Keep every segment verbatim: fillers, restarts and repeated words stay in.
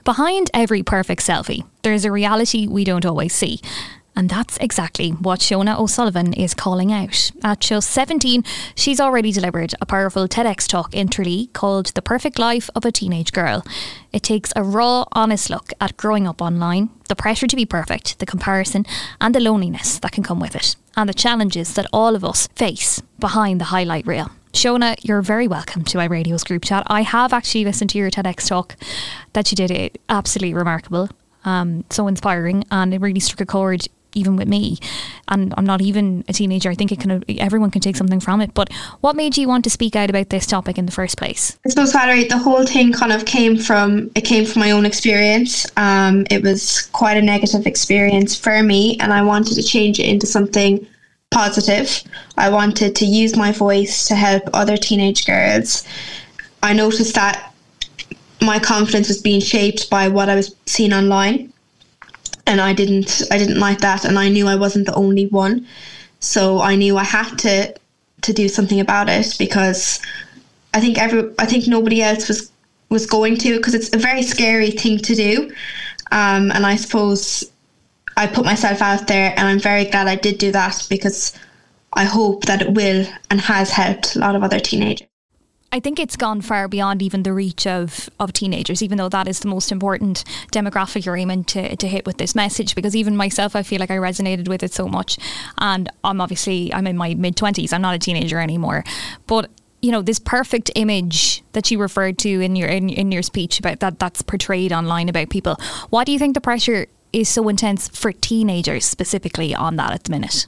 Behind every perfect selfie, there's a reality we don't always see. And that's exactly what Shona O'Sullivan is calling out. At just seventeen, she's already delivered a powerful TEDx talk interview called The Perfect Life of a Teenage Girl. It takes a raw, honest look at growing up online, the pressure to be perfect, the comparison and the loneliness that can come with it, and the challenges that all of us face behind the highlight reel. Shona, you're very welcome to iRadio's group chat. I have actually listened to your TEDx talk that you did. It absolutely remarkable, um, so inspiring, and it really struck a chord even with me. And I'm not even a teenager. I think it can everyone can take something from it. But what made you want to speak out about this topic in the first place? I suppose, Valerie, the whole thing kind of came from it came from my own experience. Um, it was quite a negative experience for me, and I wanted to change it into something positive. I wanted to use my voice to help other teenage girls. I noticed that my confidence was being shaped by what I was seeing online, and I didn't I didn't like that, and I knew I wasn't the only one. So I knew I had to to do something about it, because I think every I think nobody else was was going to, because it's a very scary thing to do. Um, and I suppose I put myself out there, and I'm very glad I did do that, because I hope that it will and has helped a lot of other teenagers. I think it's gone far beyond even the reach of, of teenagers, even though that is the most important demographic you're aiming to, to hit with this message, because even myself, I feel like I resonated with it so much. And I'm obviously, I'm in my mid-twenties, I'm not a teenager anymore. But, you know, this perfect image that you referred to in your in, in your speech about that that's portrayed online about people, why do you think the pressure is so intense for teenagers specifically on that at the minute?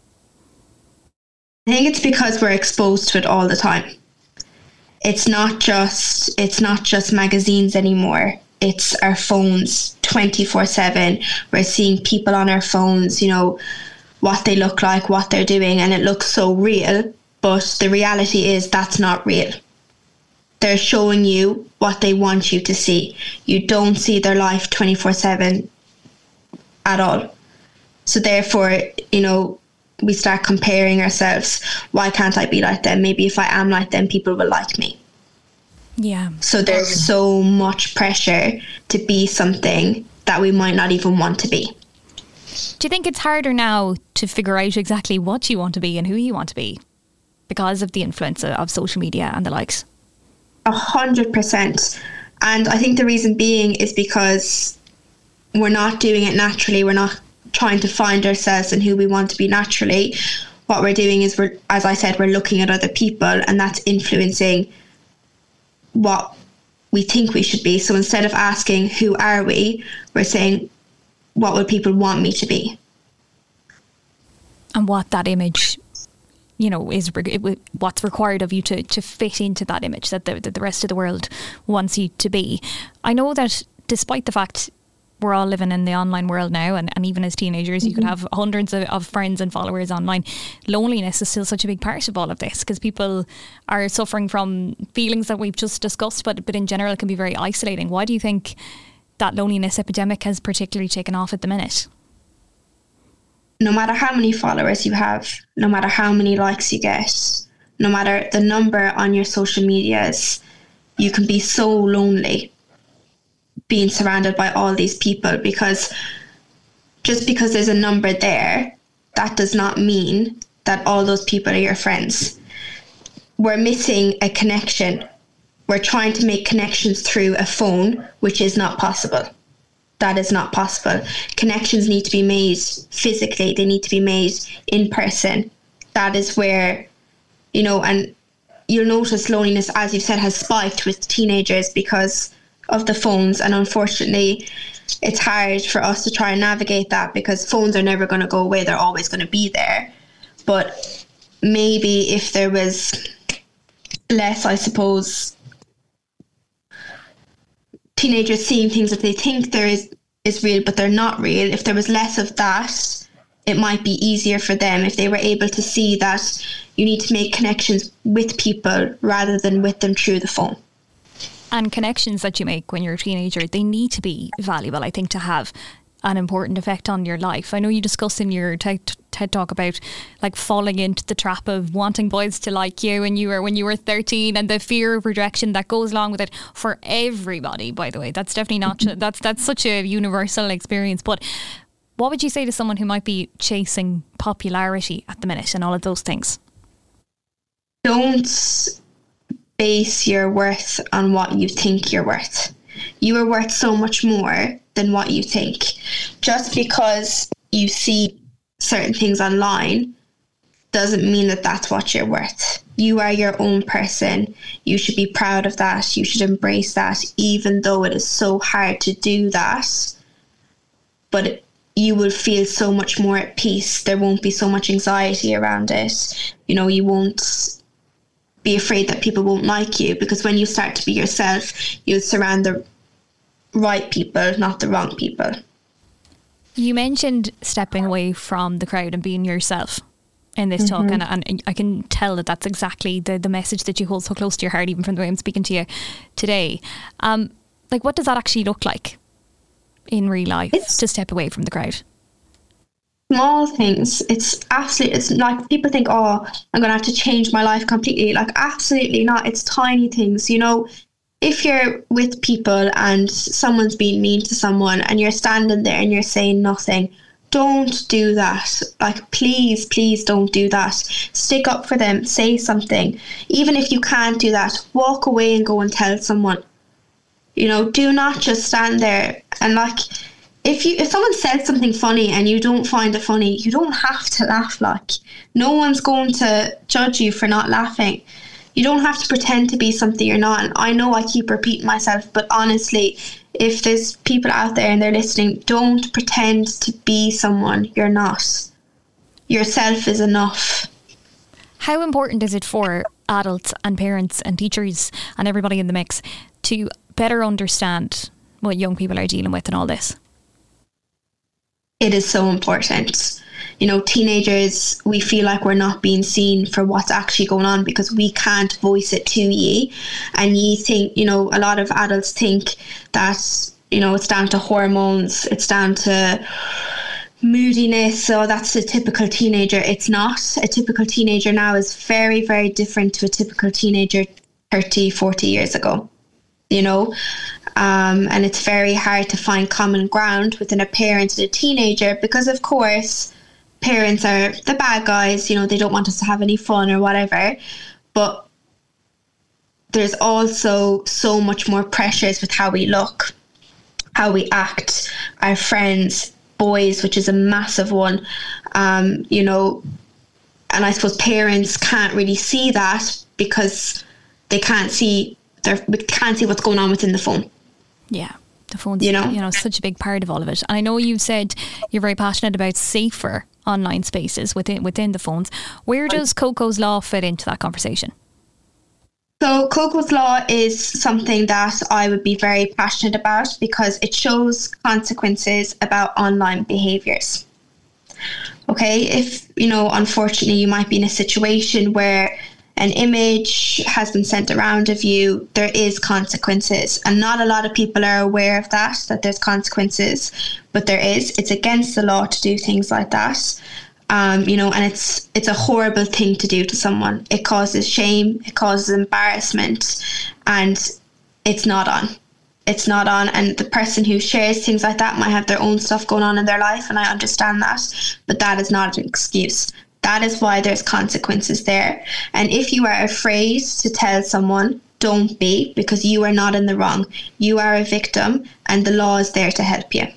I think it's because we're exposed to it all the time. It's not just it's not just magazines anymore. It's our phones twenty-four seven. We're seeing people on our phones, you know, what they look like, what they're doing, and it looks so real. But the reality is that's not real. They're showing you what they want you to see. You don't see their life twenty-four seven at all. So therefore, you know, we start comparing ourselves. Why can't I be like them? Maybe if I am like them, people will like me. Yeah. So there's so much pressure to be something that we might not even want to be. Do you think it's harder now to figure out exactly what you want to be and who you want to be because of the influence of social media and the likes? A hundred percent. And I think the reason being is because we're not doing it naturally. We're not trying to find ourselves and who we want to be naturally. What we're doing is, we're, as I said, we're looking at other people, and that's influencing what we think we should be. So instead of asking who are we, we're saying what would people want me to be, and what that image, you know, is what's required of you to, to fit into that image that the, that the rest of the world wants you to be. I know that despite the fact we're all living in the online world now, and, and even as teenagers, mm-hmm. you could have hundreds of, of friends and followers online. Loneliness is still such a big part of all of this, because people are suffering from feelings that we've just discussed, but but in general it can be very isolating. Why do you think that loneliness epidemic has particularly taken off at the minute? No matter how many followers you have, no matter how many likes you get, no matter the number on your social medias, you can be so lonely being surrounded by all these people, because just because there's a number there, that does not mean that all those people are your friends. We're missing a connection. We're trying to make connections through a phone, which is not possible. That is not possible. Connections need to be made physically. They need to be made in person. That is where, you know, and you'll notice loneliness, as you've said, has spiked with teenagers because of the phones, and unfortunately it's hard for us to try and navigate that, because phones are never going to go away. They're always going to be there. But maybe if there was less, I suppose, teenagers seeing things that they think there is is real but they're not real, if there was less of that, it might be easier for them if they were able to see that you need to make connections with people rather than with them through the phone. And connections that you make when you're a teenager, they need to be valuable, I think, to have an important effect on your life. I know you discuss in your TED TED Talk about like falling into the trap of wanting boys to like you when you were when you were thirteen, and the fear of rejection that goes along with it for everybody, by the way. That's definitely not that's that's such a universal experience. But what would you say to someone who might be chasing popularity at the minute and all of those things? Don't base your worth on what you think you're worth. You are worth so much more than what you think. Just because you see certain things online doesn't mean that that's what you're worth. You are your own person. You should be proud of that. You should embrace that, even though it is so hard to do that. But it, you will feel so much more at peace. There won't be so much anxiety around it. You know, you won't be afraid that people won't like you, because when you start to be yourself, you'll surround the right people, not the wrong people. You mentioned stepping away from the crowd and being yourself in this mm-hmm. talk, and, and I can tell that that's exactly the, the message that you hold so close to your heart, even from the way I'm speaking to you today. Um, like, what does that actually look like in real life, it's to step away from the crowd? Small things. It's absolutely, it's like people think, oh, I'm going to have to change my life completely. Like, absolutely not. It's tiny things. You know, if you're with people and someone's being mean to someone and you're standing there and you're saying nothing, don't do that. Like, please, please don't do that. Stick up for them. Say something. Even if you can't do that, walk away and go and tell someone. You know, do not just stand there and like, If you if someone says something funny and you don't find it funny, you don't have to laugh. Like, no one's going to judge you for not laughing. You don't have to pretend to be something you're not. And I know I keep repeating myself, but honestly, if there's people out there and they're listening, don't pretend to be someone you're not. Yourself is enough. How important is it for adults and parents and teachers and everybody in the mix to better understand what young people are dealing with in all this? It is so important. You know, teenagers, we feel like we're not being seen for what's actually going on because we can't voice it to ye. And ye think, you know, a lot of adults think that, you know, it's down to hormones, it's down to moodiness. So that's a typical teenager. It's not. A typical teenager now is very, very different to a typical teenager thirty, forty years ago, you know. Um, and it's very hard to find common ground within a parent and a teenager because, of course, parents are the bad guys. You know, they don't want us to have any fun or whatever. But there's also so much more pressures with how we look, how we act, our friends, boys, which is a massive one. Um, you know, and I suppose parents can't really see that because they can't see their, can't see what's going on within the phone. Yeah, the phone's, you know, you know, such a big part of all of it. And I know you've said you're very passionate about safer online spaces within within the phones. Where does Coco's Law fit into that conversation? So Coco's Law is something that I would be very passionate about because it shows consequences about online behaviours. Okay, if, you know, unfortunately you might be in a situation where an image has been sent around of you, there is consequences. And not a lot of people are aware of that, that there's consequences, but there is. It's against the law to do things like that. Um, you know, and it's it's a horrible thing to do to someone. It causes shame, it causes embarrassment, and it's not on. It's not on. And the person who shares things like that might have their own stuff going on in their life, and I understand that, but that is not an excuse. That is why there's consequences there. And if you are afraid to tell someone, don't be, because you are not in the wrong. You are a victim and the law is there to help you.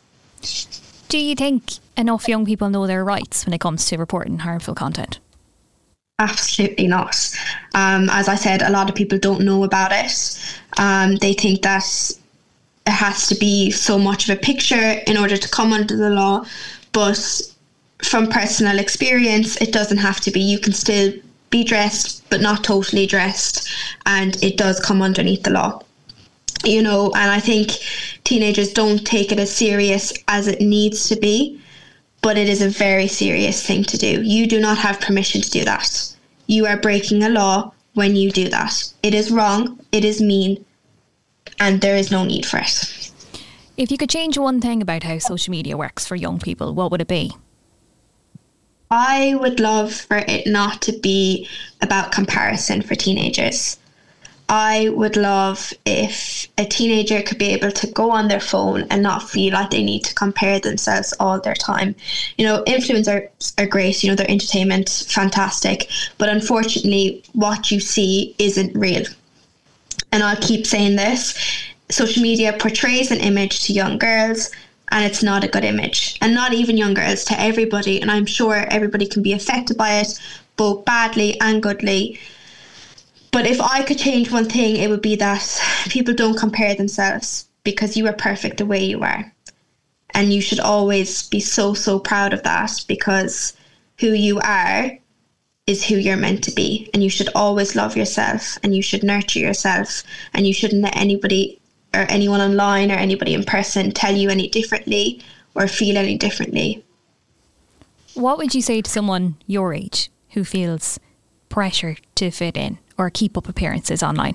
Do you think enough young people know their rights when it comes to reporting harmful content? Absolutely not. Um, as I said, a lot of people don't know about it. Um, they think that it has to be so much of a picture in order to come under the law, but from personal experience, it doesn't have to be. You can still be dressed, but not totally dressed, and it does come underneath the law. You know, and I think teenagers don't take it as serious as it needs to be, but it is a very serious thing to do. You do not have permission to do that. You are breaking a law when you do that. It is wrong, it is mean, and there is no need for it. If you could change one thing about how social media works for young people, what would it be? I would love for it not to be about comparison for teenagers. I would love if a teenager could be able to go on their phone and not feel like they need to compare themselves all their time. You know, influencers are great, you know, they're entertainment, fantastic, but unfortunately what you see isn't real. And I'll keep saying this, social media portrays an image to young girls, and it's not a good image. And not even young girls, to everybody, and I'm sure everybody can be affected by it, both badly and goodly. But if I could change one thing, it would be that people don't compare themselves, because you are perfect the way you are. And you should always be so, so proud of that, because who you are is who you're meant to be. And you should always love yourself, and you should nurture yourself, and you shouldn't let anybody or anyone online or anybody in person tell you any differently or feel any differently. What would you say to someone your age who feels pressure to fit in or keep up appearances online?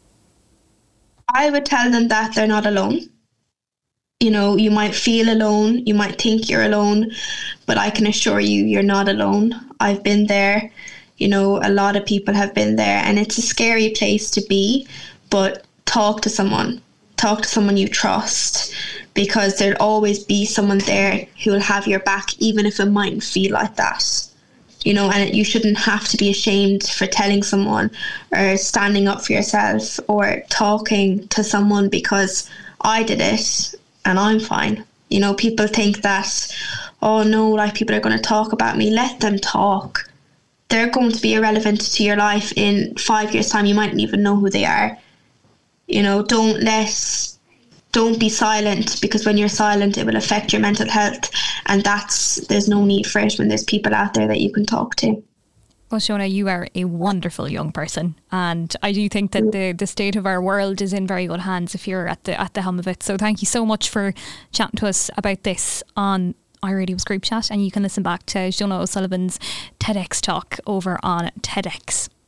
I would tell them that they're not alone. You know, you might feel alone, you might think you're alone, but I can assure you, you're not alone. I've been there, you know, a lot of people have been there, and it's a scary place to be, but talk to someone. Talk to someone you trust, because there'll always be someone there who will have your back, even if it mightn't feel like that. You know, and you shouldn't have to be ashamed for telling someone or standing up for yourself or talking to someone, because I did it and I'm fine. You know, people think that, oh no, like people are going to talk about me. Let them talk. They're going to be irrelevant to your life in five years' time. You mightn't even know who they are. You know, don't let, don't be silent, because when you're silent, it will affect your mental health. And that's, there's no need for it when there's people out there that you can talk to. Well, Shona, you are a wonderful young person, and I do think that the, the state of our world is in very good hands if you're at the at the helm of it. So thank you so much for chatting to us about this on iRadio's group chat, and you can listen back to Shona O'Sullivan's TEDx talk over on TEDx.